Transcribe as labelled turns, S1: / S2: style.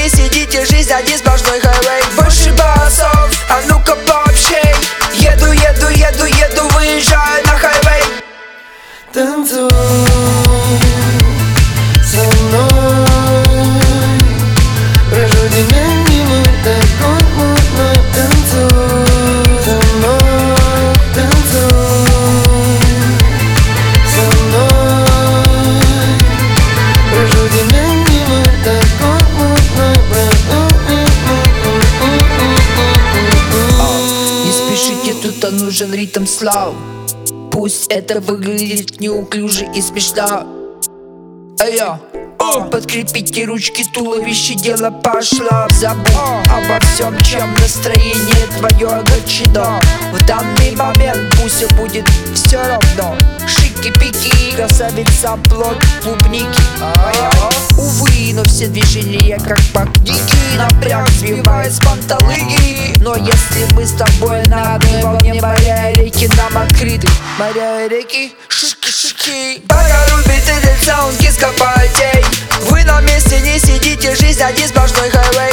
S1: не сидите, жизнь один сплошной хайвей. Больше басов, а ну-ка пообщей. Еду, еду, еду, еду, выезжаю на хайвей.
S2: Танцуй со мной, прожуди мимо такой мутной. Танцуй со мной, танцуй со мной, прожуди мимо такой мутной.
S1: Не спешите, тут нужен ритм слав. Пусть это выглядит неуклюже и смешно. Подкрепите ручки, туловище, дело пошло. Забудь обо всем, чем настроение твое огорчено. В данный момент пусть будет все равно. Шики-пики, красавица, плод клубники. Увы, но все движения как магники. Напряг сбивает с панталыги. Но если мы с тобой на одной волне, моря и реки нам открыты. Моря и реки, шики-шики. Пока рубит этот саунд, киска полетей. Вы на месте не сидите, жизнь один сплошной хайвей.